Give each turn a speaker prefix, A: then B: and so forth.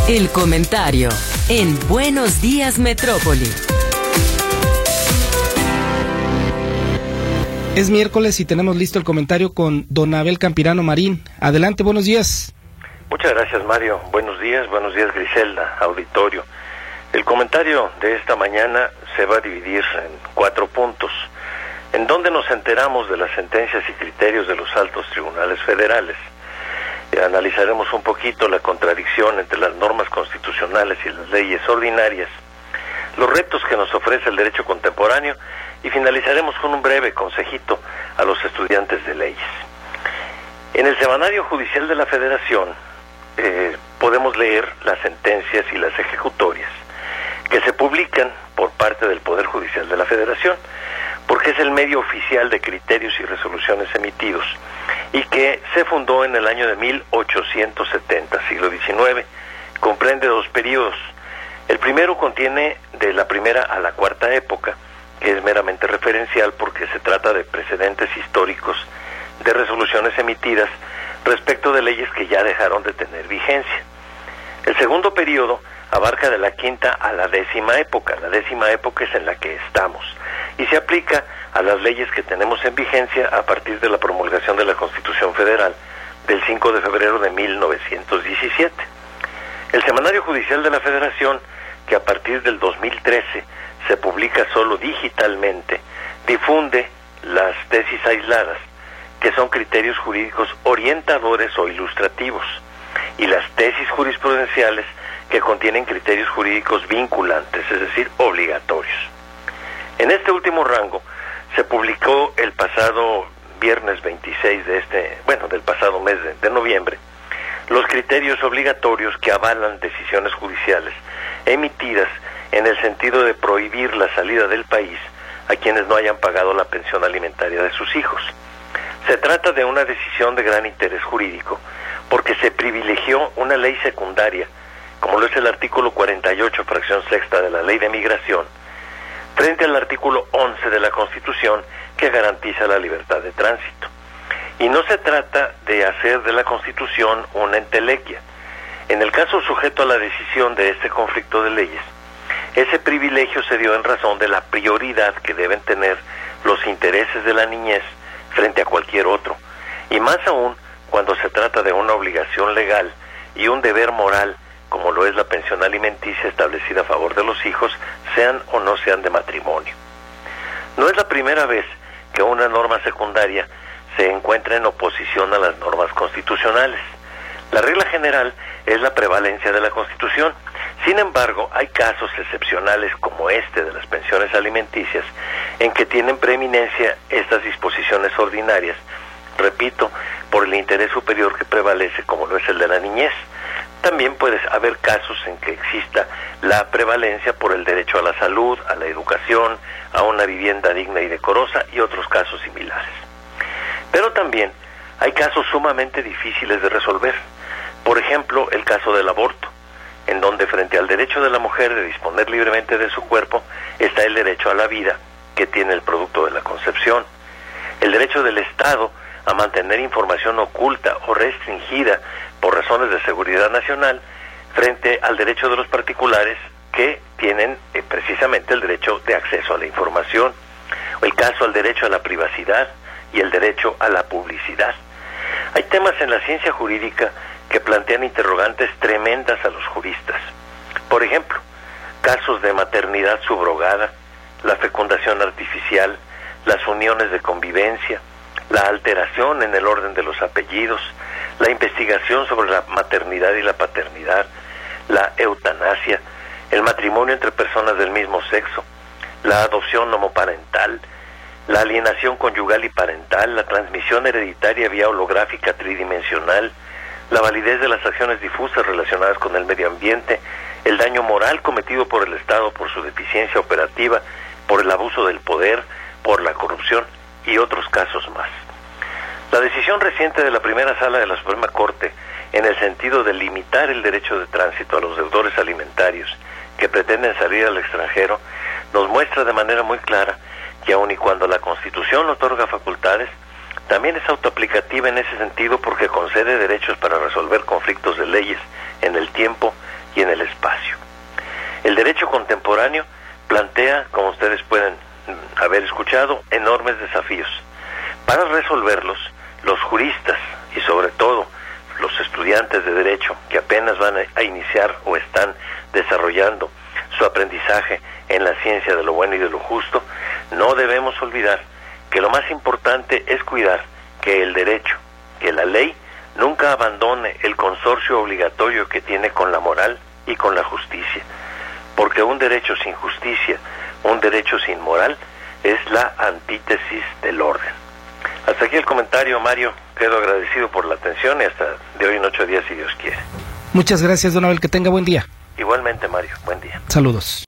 A: El comentario en Buenos Días Metrópoli.
B: Es miércoles y tenemos listo el comentario con don Abel Campirano Marín. Adelante, buenos días.
C: Muchas gracias, Mario. Buenos días, Griselda, auditorio. El comentario de esta mañana se va a dividir en 4 puntos, en donde nos enteramos de las sentencias y criterios de los altos tribunales federales. Analizaremos un poquito la contradicción entre las normas constitucionales y las leyes ordinarias, los retos que nos ofrece el derecho contemporáneo y finalizaremos con un breve consejito a los estudiantes de leyes. En el Semanario Judicial de la Federación podemos leer las sentencias y las ejecutorias que se publican por parte del Poder Judicial de la Federación, porque es el medio oficial de criterios y resoluciones emitidos, y que se fundó en el año de 1870, siglo XIX. Comprende 2 periodos. El primero contiene de la primera a la cuarta época, que es meramente referencial porque se trata de precedentes históricos de resoluciones emitidas respecto de leyes que ya dejaron de tener vigencia. El segundo periodo abarca de la quinta a la 10ª época. La 10ª época es en la que estamos y se aplica a las leyes que tenemos en vigencia a partir de la promulgación de la Constitución Federal del 5 de febrero de 1917. El Semanario Judicial de la Federación, que a partir del 2013 se publica solo digitalmente, difunde las tesis aisladas, que son criterios jurídicos orientadores o ilustrativos, y las tesis jurisprudenciales, que contienen criterios jurídicos vinculantes, es decir, obligatorios. En este último rango se publicó el pasado viernes 26 del pasado mes de noviembre, los criterios obligatorios que avalan decisiones judiciales emitidas en el sentido de prohibir la salida del país a quienes no hayan pagado la pensión alimentaria de sus hijos. Se trata de una decisión de gran interés jurídico, porque se privilegió una ley secundaria, como lo es el artículo 48, fracción sexta de la Ley de Migración, frente al artículo 11 de la Constitución, que garantiza la libertad de tránsito. Y no se trata de hacer de la Constitución una entelequia. En el caso sujeto a la decisión de este conflicto de leyes, ese privilegio se dio en razón de la prioridad que deben tener los intereses de la niñez frente a cualquier otro, y más aún cuando se trata de una obligación legal y un deber moral, como lo es la pensión alimenticia establecida a favor de los hijos, sean o no sean de matrimonio. No es la primera vez que una norma secundaria se encuentra en oposición a las normas constitucionales. La regla general es la prevalencia de la Constitución. Sin embargo, hay casos excepcionales como este de las pensiones alimenticias, en que tienen preeminencia estas disposiciones ordinarias, repito, por el interés superior que prevalece, como lo es el de la niñez. También puede haber casos en que exista la prevalencia por el derecho a la salud, a la educación, a una vivienda digna y decorosa, y otros casos similares. Pero también hay casos sumamente difíciles de resolver. Por ejemplo, el caso del aborto, en donde frente al derecho de la mujer de disponer libremente de su cuerpo está el derecho a la vida que tiene el producto de la concepción, el derecho del Estado a mantener información oculta o restringida por razones de seguridad nacional frente al derecho de los particulares que tienen precisamente el derecho de acceso a la información, el caso al derecho a la privacidad y el derecho a la publicidad. Hay temas en la ciencia jurídica que plantean interrogantes tremendas a los juristas. Por ejemplo, casos de maternidad subrogada, la fecundación artificial, las uniones de convivencia, la alteración en el orden de los apellidos, la investigación sobre la maternidad y la paternidad, la eutanasia, el matrimonio entre personas del mismo sexo, la adopción homoparental, la alienación conyugal y parental, la transmisión hereditaria vía holográfica tridimensional, la validez de las acciones difusas relacionadas con el medio ambiente, el daño moral cometido por el Estado por su deficiencia operativa, por el abuso del poder, por la corrupción y otros casos más. La decisión reciente de la primera sala de la Suprema Corte, en el sentido de limitar el derecho de tránsito a los deudores alimentarios que pretenden salir al extranjero, nos muestra de manera muy clara que aun y cuando la Constitución otorga facultades, también es autoaplicativa en ese sentido porque concede derechos para resolver conflictos de leyes en el tiempo, y en el espacio. El derecho contemporáneo plantea, como ustedes pueden haber escuchado, enormes desafíos. Para resolverlos, los juristas y sobre todo los estudiantes de derecho que apenas van a iniciar o están desarrollando su aprendizaje en la ciencia de lo bueno y de lo justo, no debemos olvidar que lo más importante es cuidar que el derecho, que la ley, nunca abandone el consorcio obligatorio que tiene con la moral y con la justicia, porque un derecho sin justicia, un derecho sin moral, es la antítesis del orden. Hasta aquí el comentario, Mario. Quedo agradecido por la atención y hasta de hoy en 8 días, si Dios quiere.
B: Muchas gracias, don Abel. Que tenga buen día.
C: Igualmente, Mario. Buen día.
B: Saludos.